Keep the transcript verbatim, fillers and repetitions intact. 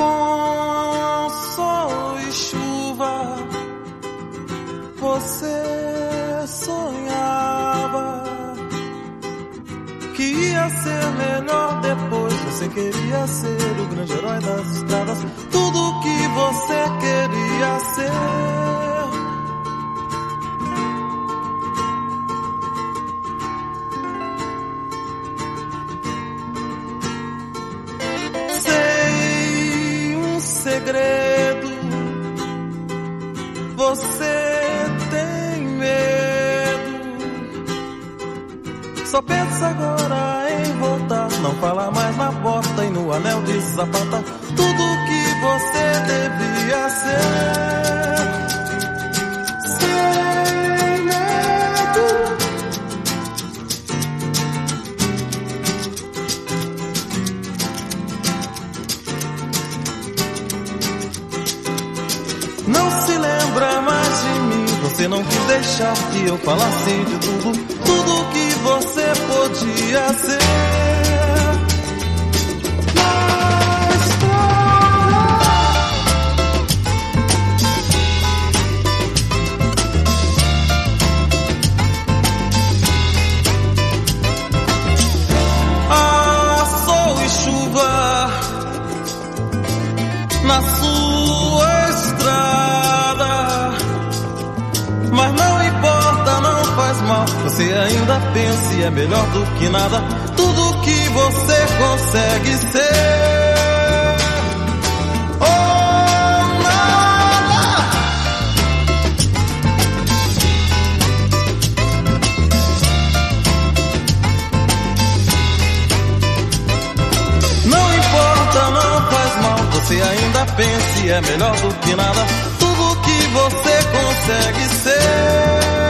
Com sol e chuva, você sonhava que ia ser melhor depois. Você queria ser o grande herói das estradas, tudo que você queria ser. Sei um segredo, você tem medo, só pensa agora em voltar. Não fala mais na porta e no anel de sapata, tudo que você devia ser. Sem medo, não se lembra mais de mim. Você não quis deixar que eu falasse de tudo, tudo que você podia ser. Ah, sol e chuva na sua estrada, mas não importa, não faz mal. Você ainda pensa e é melhor do que nada, tudo que você consegue ser. Oh, nada. Não importa, não faz mal. Você ainda pensa e é melhor do que nada, tudo que você consegue ser.